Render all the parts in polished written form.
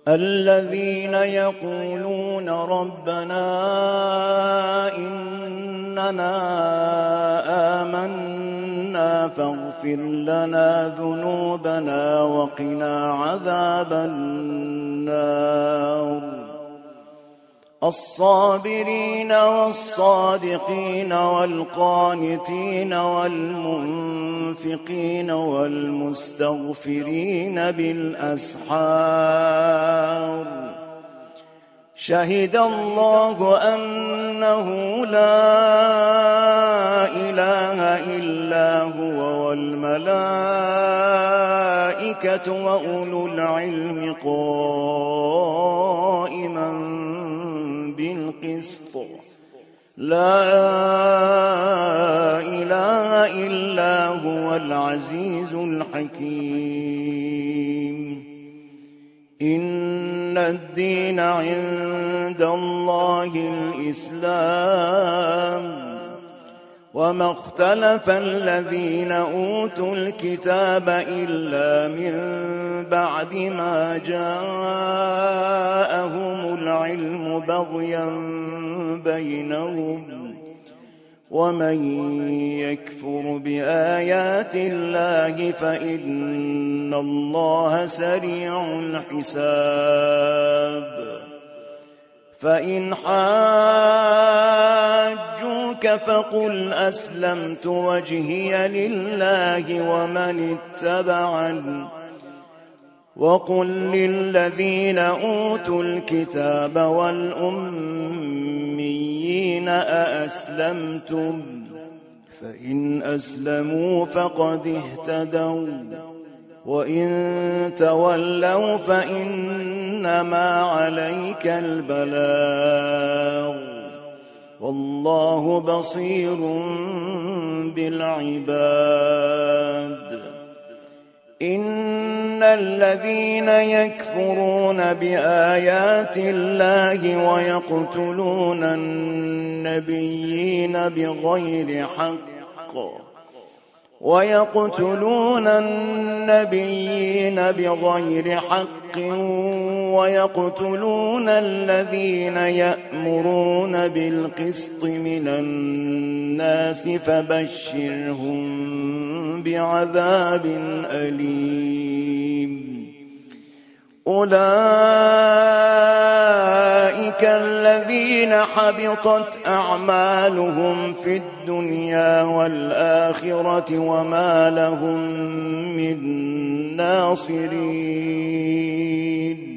الذين يقولون ربنا إننا آمنا فاغفر لنا ذنوبنا وقنا عذاب النار الصابرين والصادقين والقانتين والمنفقين والمستغفرين بالأسحار شهد الله أنه لا إله إلا هو والملائكة وأولو العلم قائما بالقسط لا إله إلا هو العزيز الحكيم إن الدين عند الله الإسلام وما اختلف الذين أوتوا الكتاب إلا من بعد ما جاءهم العلم بغيا بينهم ومن يكفر بآيات الله فإن الله سريع الحساب فإن حاجوك فقل أسلمت وجهي لله ومن اتبعني وقل للذين أوتوا الكتاب والأميين أأسلمتم فإن أسلموا فقد اهتدوا وإن تولوا فإنما عليك البلاغ والله بصير بالعباد إن الذين يكفرون بآيات الله ويقتلون النبيين بغير حق ويقتلون الذين يأمرون بالقسط من الناس فبشرهم بعذاب أليم أولئك الذين حبطت أعمالهم في الدنيا والآخرة وما لهم من ناصرين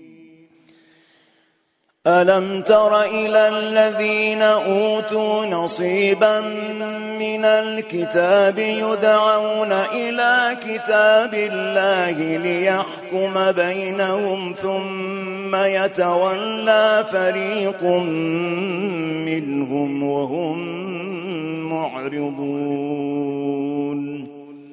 ألم تر إلى الذين أوتوا نصيبا من الكتاب يدعون إلى كتاب الله ليحكم بينهم ثم يتولى فريق منهم وهم معرضون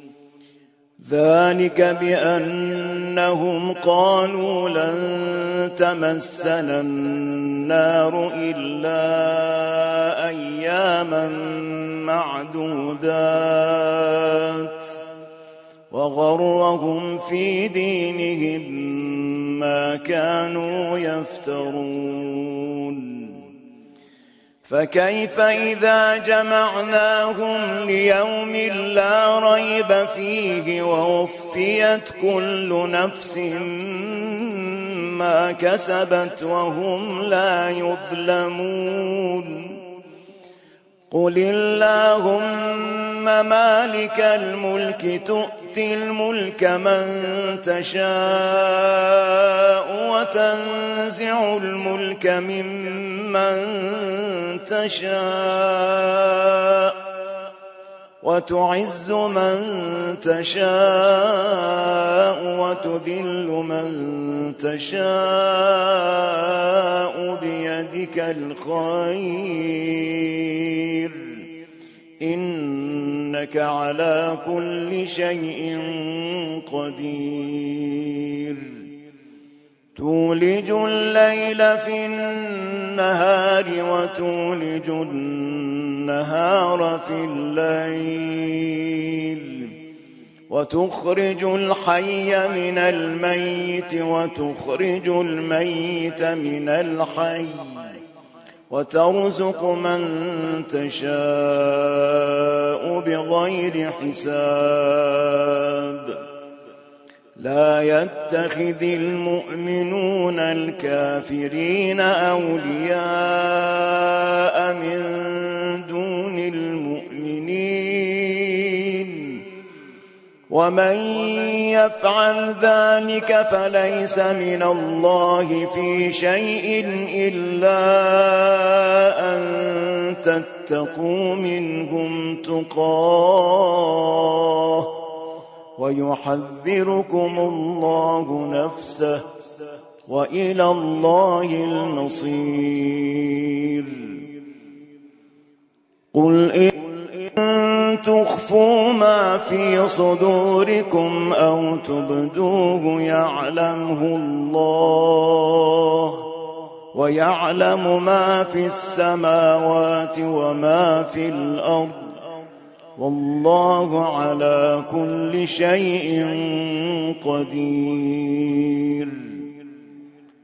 ذلك بأنهم قالوا لن تمسنا النار إلا أياما معدودات وغرهم في دينهم ما كانوا يفترون فكيف إذا جمعناهم ليوم لا ريب فيه ووفيت كل نفس ما كسبت وهم لا يظلمون قل اللهم مالك الملك تؤتي الملك من تشاء وتنزع الملك ممن تشاء وتعز من تشاء وتذل من تشاء بيدك الخير إنك على كل شيء قدير تولج الليل في النهار وتولج النهار في الليل وتخرج الحي من الميت وتخرج الميت من الحي وترزق من تشاء بغير حساب لا يتخذ المؤمنون الكافرين أولياء من دون المؤمنين ومن يفعل ذلك فليس من الله في شيء إلا أن تتقوا منهم تقاه ويحذركم الله نفسه وإلى الله المصير قل إن تخفوا ما في صدوركم أو تبدوه يعلمه الله ويعلم ما في السماوات وما في الأرض والله على كل شيء قدير